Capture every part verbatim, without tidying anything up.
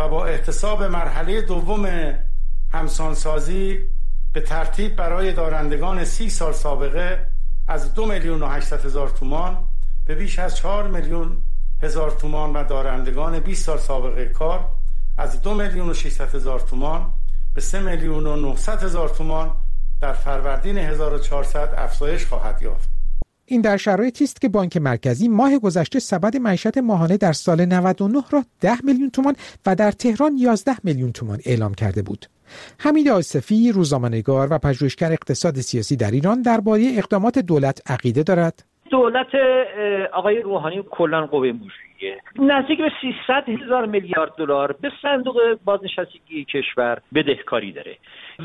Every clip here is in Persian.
و با احتساب مرحله دوم همسانسازی به ترتیب برای دارندگان سی سال سابقه از دو میلیون و هشتصد هزار تومان به بیش از چهار میلیون هزار تومان و دارندگان بیست سال سابقه کار از دو میلیون و ششصد هزار تومان به سه میلیون و نهصد هزار تومان در فروردین هزار و چهارصد افزایش خواهد یافت. این در شرایطی است که بانک مرکزی ماه گذشته سبد معیشت ماهانه در سال نود و نه را ده میلیون تومان و در تهران یازده میلیون تومان اعلام کرده بود. حمید آصفی، روزنامه‌نگار و پژوهشگر اقتصاد سیاسی در ایران، درباره اقدامات دولت عقیده دارد. دولت آقای روحانی کلاً قوه مجریه نزدیک به سیصد هزار میلیارد دلار به صندوق بازنشستگی کشور بدهکاری داره.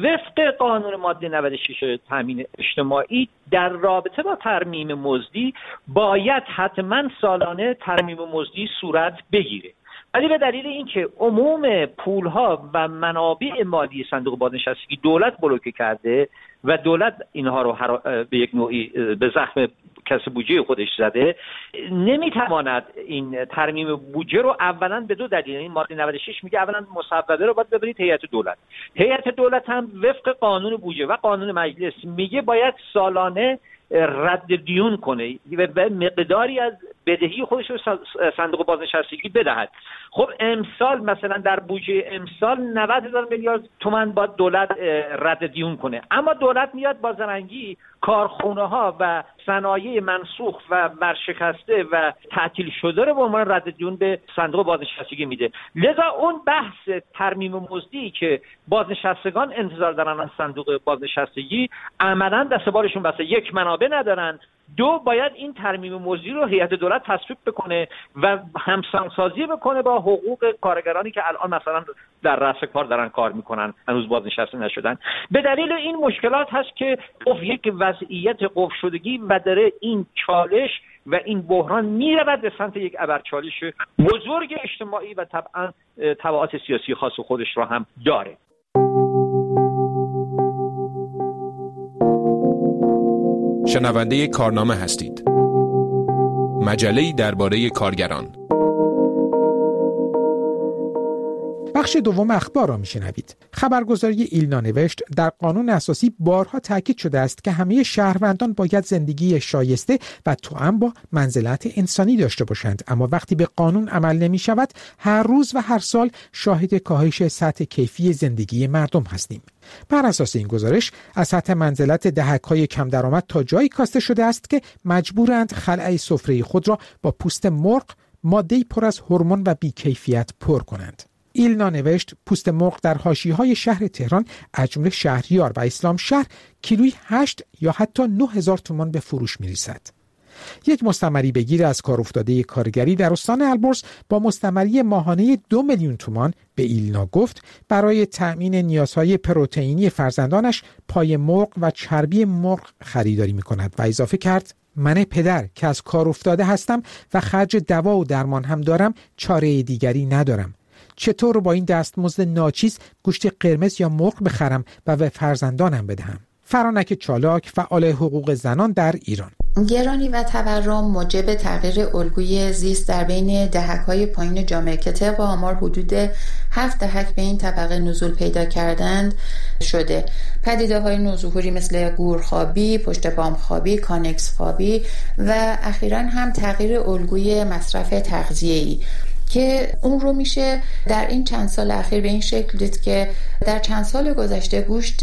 وفق قانون ماده نود و شش تامین اجتماعی در رابطه با ترمیم مزدی باید حتما سالانه ترمیم مزدی صورت بگیره، ولی به دلیل اینکه عموم پولها و منابع مالی صندوق بازنشستگی دولت بلوکه کرده و دولت اینها رو به یک نوعی به زخم کسب بودجه خودش زده، نمیتواند این ترمیم بودجه رو اولا به دو دلیل، این ماده نود و شش میگه اولا مصوبه رو باید ببرید هیئت دولت، هیئت دولت هم وفق قانون بودجه و قانون مجلس میگه باید سالانه رد دیون کنه و مقداری از بدهی خودش رو صندوق بازنشستگی بدهد. خب امسال مثلا در بودجه امسال نود هزار میلیارد تومان باید دولت رد دیون کنه، اما دولت میاد با زرنگی کارخونه ها و صنایع منسوخ و ورشکسته و تعطیل شده رو به عنوان رد دیون به صندوق بازنشستگی میده. لذا اون بحث ترمیم مزدی که بازنشستگان انتظار دارن از صندوق بازنشستگی عملا دست بارشون بسته، یک منابع ندارن، دو باید این ترمیم مزدی رو هیئت دولت تصویب بکنه و همسانسازی بکنه با حقوق کارگرانی که الان مثلا در رأس کار دارن کار میکنن هنوز بازنشسته نشدن. به دلیل این مشکلات هست که یک وضعیت قفل شدگی و داره این چالش و این بحران میرود به سمت یک ابرچالش بزرگ اجتماعی و طبعا تبعات سیاسی خاص خودش را هم داره. شنونده کارنامه هستید. مجله‌ای درباره کارگران. بخش دوم اخبار را میشنوید. خبرگزاری ایلنا نوشت در قانون اساسی بارها تاکید شده است که همه شهروندان باید زندگی شایسته و توأم با منزلت انسانی داشته باشند، اما وقتی به قانون عمل نمی شود هر روز و هر سال شاهد کاهش سطح کیفی زندگی مردم هستیم. بر اساس این گزارش از سطح منزلت دهک‌های کم درآمد تا جایی کاسته شده است که مجبورند خلأ سفره خود را با پوست مرغ، ماده‌ای پر از هورمون و بی‌کیفیت پر کنند. ایلنا نوشت پوست مرغ در حاشیه‌های شهر تهران از جمله شهریار و اسلام شهر کیلویی هشت یا حتی نه هزار تومان به فروش می‌رسد. یک مستمری بگیر از کار افتاده کارگری در استان البرز با مستمری ماهانه دو میلیون تومان به ایلنا گفت برای تأمین نیازهای پروتئینی فرزندانش پای مرغ و چربی مرغ خریداری می‌کند و اضافه کرد من پدر که از کار افتاده هستم و خرج دوا و درمان هم دارم، چاره دیگری ندارم. چطور با این دستمزد ناچیز گوشت قرمز یا مرغ بخرم و به فرزندانم بدهم؟ فرانک چالاک، فعال حقوق زنان در ایران. گرانی و تورم موجب تغییر الگوی زیست در بین دهک‌های پایین جامعه که طبق آمار حدود هفت دهک به این طبقه نزول پیدا کردند شده. پدیده‌های نوظهوری مثل گورخوابی، پشت بام خوابی، کانکس خوابی و اخیراً هم تغییر الگوی مصرف تغذیه‌ای که اون رو میشه در این چند سال اخیر به این شکل دید که در چند سال گذشته گوشت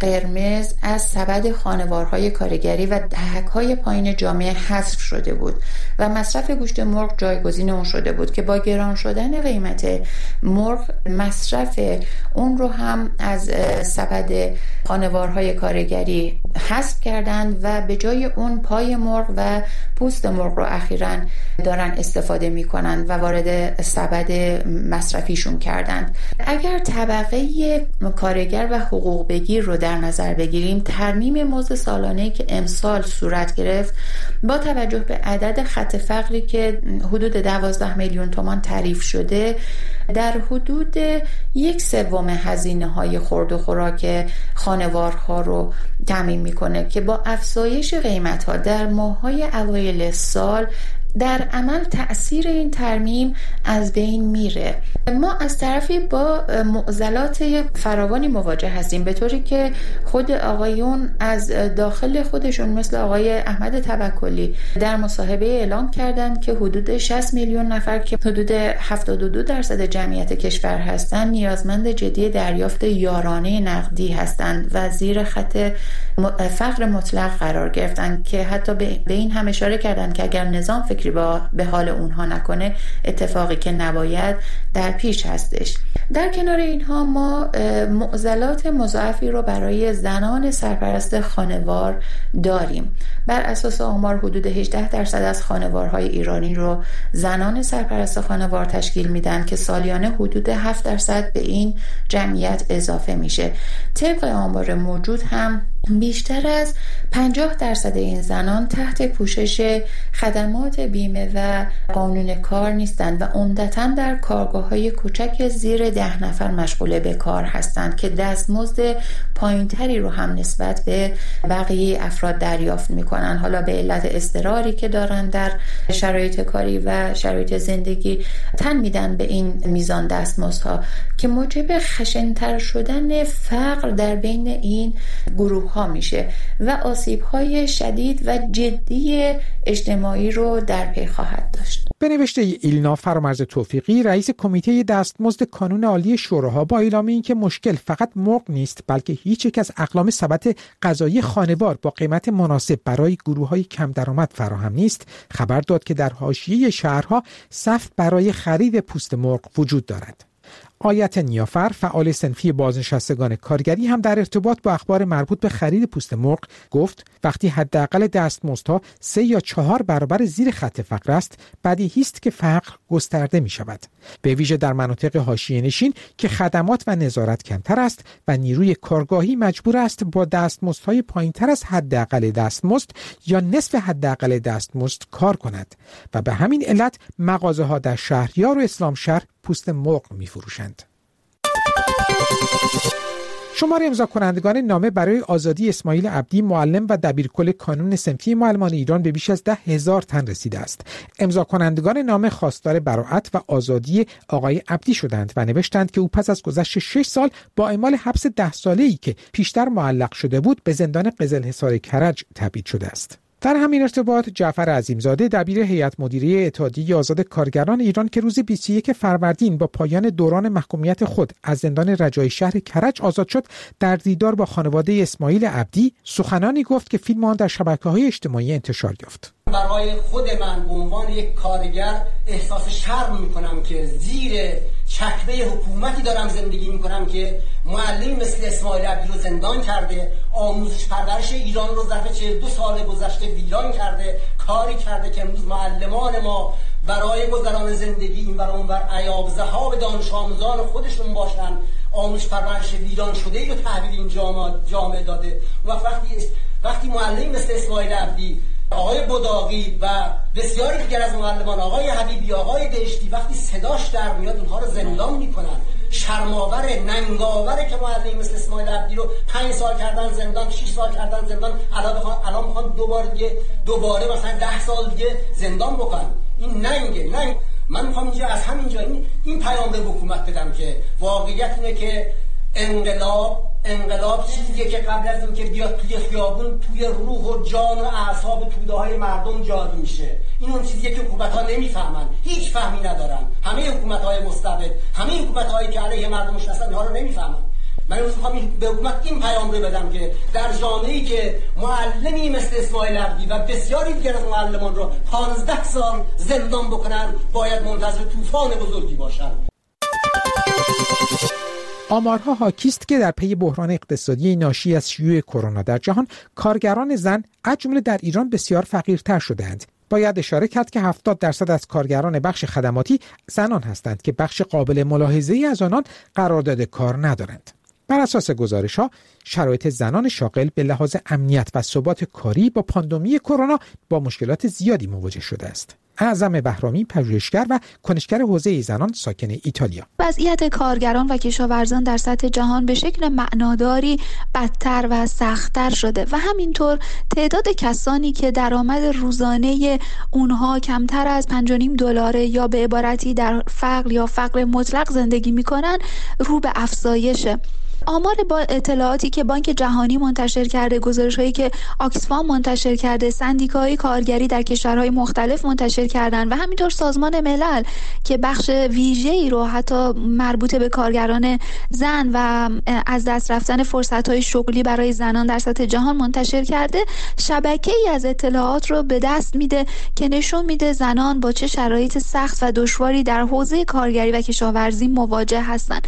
قرمز از سبد خانوارهای کارگری و دهک‌های پایین جامعه حذف شده بود و مصرف گوشت مرغ جایگزین اون شده بود که با گران شدن قیمت مرغ مصرف اون رو هم از سبد خانوارهای کارگری حذف کردند و به جای اون پای مرغ و پوست مرغ رو اخیراً دارن استفاده میکنن و وارد سبد مصرفیشون کردند. اگر طبقه کارگر و حقوق بگیر رو در نظر بگیریم، ترمیم مزد سالانه که امسال صورت گرفت با توجه به عدد خط فقری که حدود دوازده میلیون تومان تعریف شده در حدود یک سوم هزینه های خورد و خوراک خانوارها رو تامین میکنه که با افزایش قیمت ها در ماه‌های اوایل سال در عمل تأثیر این ترمیم از بین میره. ما از طرفی با معضلات فراوانی مواجه هستیم، به طوری که خود آقایون از داخل خودشون مثل آقای احمد توکلی در مصاحبه اعلام کردند که حدود شصت میلیون نفر که حدود هفتاد و دو درصد جمعیت کشور هستند نیازمند جدی دریافت یارانه نقدی هستند و زیر خط فقر مطلق قرار گرفتند، که حتی به این هم اشاره کردند که اگر نظام فکری با به حال اونها نکنه اتفاقی که نباید در پیش هستش. در کنار اینها ما معضلات مضاعفی رو برای زنان سرپرست خانوار داریم. بر اساس آمار حدود هجده درصد از خانوارهای ایرانی رو زنان سرپرست خانوار تشکیل میدن که سالیانه حدود هفت درصد به این جمعیت اضافه میشه. طبق آمار موجود هم بیشتر از پنجاه درصد این زنان تحت پوشش خدمات بیمه و قانون کار نیستند و عمدتاً در کارگاه‌های کوچک زیر ده نفر مشغول به کار هستند که دستمزد پایینتری رو هم نسبت به بقیه افراد دریافت میکنن، حالا به علت اضطراری که دارن در شرایط کاری و شرایط زندگی تن میدن به این میزان دستمزدها، که موجب خشن‌تر شدن فقر در بین این گروه ها میشه و آسیب های شدید و جدی اجتماعی رو در پی خواهد داشت. به نوشته ایلنا فرامرز توفیقی، رئیس کمیته دستمزد کانون عالی شوراها، با اعلام اینکه مشکل فقط مرغ نیست بلکه هیچ یک از اقلام ثبت غذایی خانوار با قیمت مناسب برای گروه‌های کم درآمد فراهم نیست، خبر داد که در حاشیه شهرها صف برای خرید پوست مرغ وجود دارد. آیت نیافر، فعال صنفی بازنشستگان کارگری، هم در ارتباط با اخبار مربوط به خرید پوست مرغ گفت وقتی حداقل دستمزدها سه یا چهار برابر زیر خط فقر است، بدیهی است که فقر گسترده می شود، به ویژه در مناطق حاشیه نشین که خدمات و نظارت کمتر است و نیروی کارگاهی مجبور است با دستمزدهای پایینتر از حداقل دستمزد یا نصف حداقل دستمزد کار کند و به همین علت مغازه‌ها در شهریار و اسلام شهر پوست مرغ می فروشند. شمار امضا کنندگان نامه برای آزادی اسماعیل عبدی، معلم و دبیرکل کانون صنفی معلمان ایران، به بیش از ده هزار تن رسیده است. امضا کنندگان نامه خواستار براءت و آزادی آقای عبدی شدند و نوشتند که او پس از گذشت شش سال با اعمال حبس ده ساله‌ای که پیشتر معلق شده بود به زندان قزلحصار کرج تبعید شده است. در همین ارتباط جعفر عظیمزاده، دبیر هیئت مدیره اتحادیه آزاد کارگران ایران که روز بیست و یک فروردین با پایان دوران محکومیت خود از زندان رجایی شهر کرج آزاد شد، در دیدار با خانواده اسماعیل عبدی سخنانی گفت که فیلم آن در شبکه‌های اجتماعی انتشار یافت. برای خود من به عنوان یک کارگر احساس شرم میکنم که زیر چکمه حکومتی دارم زندگی میکنم که معلمی مثل اسماعیل عبدی رو زندان کرده، آموزش پرورش ایران رو ظرف چهل و دو سال گذشته ویران کرده، کاری کرده که امروز معلمان ما برای گذران زندگی این ور اون ور عیاب ذهاب دانش آموزان خودشون باشن، آموزش پرورش ویران شده ای رو تحویل این جامعه جامعه داده. و وقتی وقتی معلمی مثل اسماعیل عبدی، آقای بداقی و بسیاری دیگر از معلمان، آقای حبیبی، آقای دهشتی، وقتی صداش در میاد اونها رو زندان میکنن، شرماوره، ننگاوره که معلمی مثل اسماعیل عبدی رو پنج سال کردن زندان، شش سال کردن زندان، الان بخوان الان میخوان دوباره دیگه دوباره مثلا ده سال دیگه زندان بکنن. این ننگه، ننگ. من میخوام اینجا از همینجا این این پیام به حکومت بدم که واقعیت اینه که انقلاب انقلاب چیزیه که قبل از این که بیاد توی خیابون توی روح و جان و اعصاب توده‌های مردم جاری میشه. این اون چیزیه که حکومت‌ها نمیفهمن، هیچ فهمی ندارن. همه حکومت‌های مستبد، همه حکومت‌هایی که علیه مردمش هستن اینها رو نمیفهمن. من میخوام به حکومت این پیام رو بدم که در جامعه‌ای که معلمی مثل اسماعیل عبدی و بسیاری دیگر از معلمان رو پانزده سال زندان بکنن، باید منتظر طوفان بزرگی باشن. آمارها حاکی است که در پی بحران اقتصادی ناشی از شیوع کرونا در جهان، کارگران زن از جمله در ایران بسیار فقیرتر شده‌اند. باید اشاره کرد که هفتاد درصد از کارگران بخش خدماتی زنان هستند که بخش قابل ملاحظه‌ای از آنان قرارداد کار ندارند. بر اساس گزارش‌ها، شرایط زنان شاغل به لحاظ امنیت و ثبات کاری با پاندمی کرونا با مشکلات زیادی مواجه شده است. اعظم بهرامی، پژوهشگر و کنشگر حوزه زنان ساکن ایتالیا. وضعیت کارگران و کشاورزان در سطح جهان به شکل معناداری بدتر و سخت‌تر شده و همینطور تعداد کسانی که درآمد روزانه اونها کمتر از پنج و نیم دلاره یا به عبارتی در فقر یا فقر مطلق زندگی میکنن رو به افزایشه. آمار با اطلاعاتی که بانک جهانی منتشر کرده، گزارش‌هایی که آکسفام منتشر کرده، سندیکاهای کارگری در کشورهای مختلف منتشر کردن و همینطور سازمان ملل که بخش ویژه‌ای رو حتی مربوط به کارگران زن و از دست رفتن فرصت‌های شغلی برای زنان در سطح جهان منتشر کرده، شبکه‌ای از اطلاعات رو به دست میده که نشون میده زنان با چه شرایط سخت و دشواری در حوزه کارگری و کشاورزی مواجه هستند.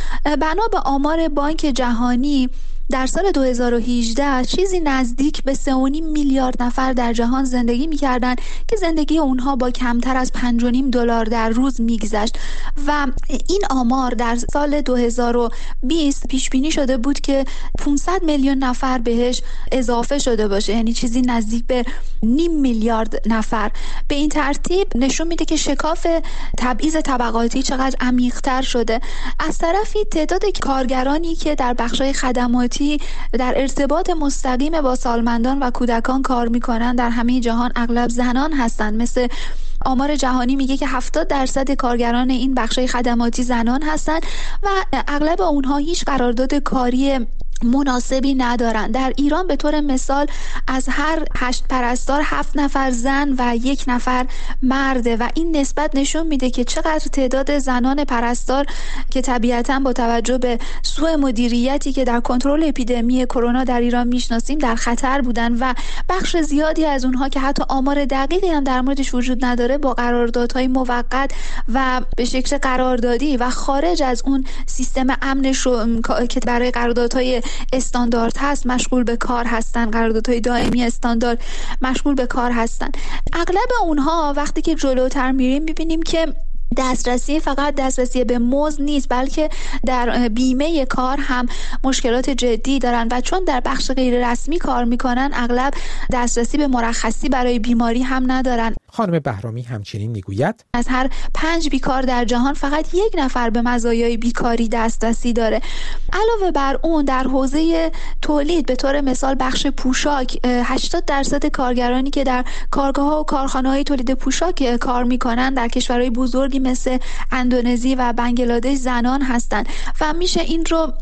بنا به آمار بانک جهانی در سال دو هزار و هجده چیزی نزدیک به سه و نیم میلیارد نفر در جهان زندگی می‌کردند که زندگی اونها با کمتر از پنج و نیم دلار در روز می‌گذشت و این آمار در سال دو هزار و بیست پیش بینی شده بود که پانصد میلیون نفر بهش اضافه شده باشه، یعنی چیزی نزدیک به نیم میلیارد نفر. به این ترتیب نشون میده که شکاف تبعیض طبقاتی چقدر عمیق‌تر شده. از طرفی تعداد کارگرانی که در بخش‌های خدماتی در ارتباط مستقیم با سالمندان و کودکان کار میکنن در همه جهان اغلب زنان هستند. مثل آمار جهانی میگه که هفتاد درصد کارگران این بخشای خدماتی زنان هستند و اغلب اونها هیچ قرارداد کاری مناسبی ندارن. در ایران به طور مثال از هر هشت پرستار هفت نفر زن و یک نفر مرده و این نسبت نشون میده که چقدر تعداد زنان پرستار که طبیعتاً با توجه به سوء مدیریتی که در کنترل اپیدمی کرونا در ایران میشناسیم در خطر بودن و بخش زیادی از اونها که حتی آمار دقیقی هم در موردش وجود نداره با قراردادهای موقت و به شکل قراردادی و خارج از اون سیستم امن شو... که برای قراردادهای استاندارد هست مشغول به کار هستن، قراردادهای دائمی استاندارد مشغول به کار هستن. اغلب اونها وقتی که جلوتر میریم میبینیم که دسترسی فقط دسترسی به مزد نیست، بلکه در بیمه کار هم مشکلات جدی دارن و چون در بخش غیر رسمی کار میکنن اغلب دسترسی به مرخصی برای بیماری هم ندارن. خانم بهرامی همچنین میگوید از هر پنج بیکار در جهان فقط یک نفر به مزایای بیکاری دسترسی داره. علاوه بر اون در حوزه تولید به طور مثال بخش پوشاک هشتاد درصد کارگرانی که در کارگاه‌ها و کارخانه‌های تولید پوشاک کار میکنن در کشورهای بزرگی مثل اندونزی و بنگلادش زنان هستند و میشه این رو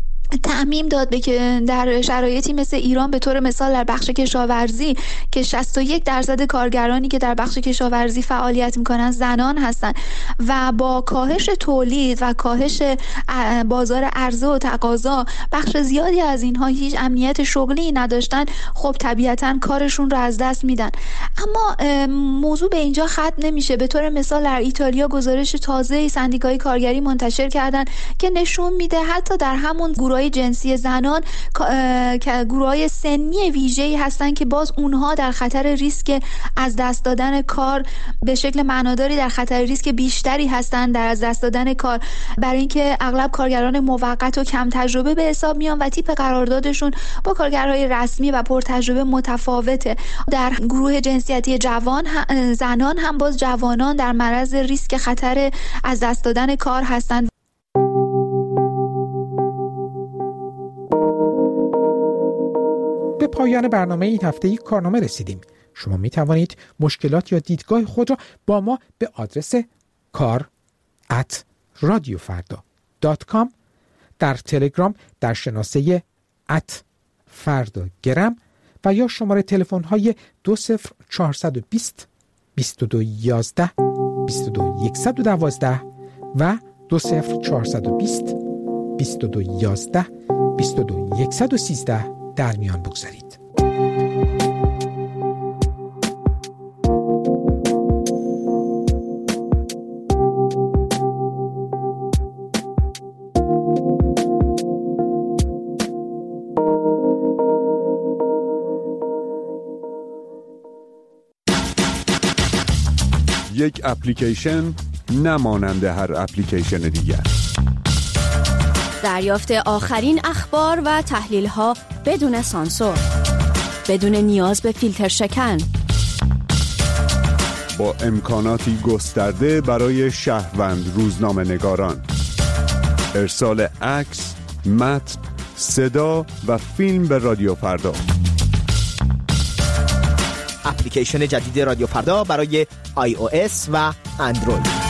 تعمیم داد به که در شرایطی مثل ایران به طور مثال در بخش کشاورزی که شصت و یک درصد کارگرانی که در بخش کشاورزی فعالیت میکنن زنان هستند و با کاهش تولید و کاهش بازار عرضه و تقاضا بخش زیادی از اینها هیچ امنیت شغلی نداشتن، خب طبیعتاً کارشون رو از دست میدن. اما موضوع به اینجا ختم نمیشه. به طور مثال در ایتالیا گزارش تازه سندیکای کارگری منتشر کردن که نشون میده حتی در همون گروه جنسی زنان که گروه‌های سنی ویژه‌ای هستن که باز اونها در خطر ریسک از دست دادن کار به شکل معناداری در خطر ریسک بیشتری هستن در از دست دادن کار، برای اینکه اغلب کارگران موقت و کم تجربه به حساب میان و تیپ قراردادشون با کارگرهای رسمی و پرتجربه متفاوته. در گروه جنسیتی جوان زنان هم باز جوانان در معرض ریسک خطر از دست دادن کار هستن. به پایان برنامه این هفته کارنامه رسیدیم. شما می توانید مشکلات یا دیدگاه خود را با ما به آدرس کار ات رادیو فردا دات کام در تلگرام در شناسه ات فردا گرم و یا شماره تلفن های دو صفر چهارصد و بیست بیست و دو یازده بیست و دو صد و دوازده و دو صفر چهارصد و بیست بیست و دو یازده بیست و دو صد و سیزده در میان بگذارید. یک اپلیکیشن نمانند هر اپلیکیشن دیگر. دریافت آخرین اخبار و تحلیل‌ها بدون سانسور، بدون نیاز به فیلتر شکن. با امکاناتی گسترده برای شهروند روزنامه نگاران. ارسال عکس، متن، صدا و فیلم به رادیو فردا. اپلیکیشن جدید رادیو فردا برای آی او اس و اندروید.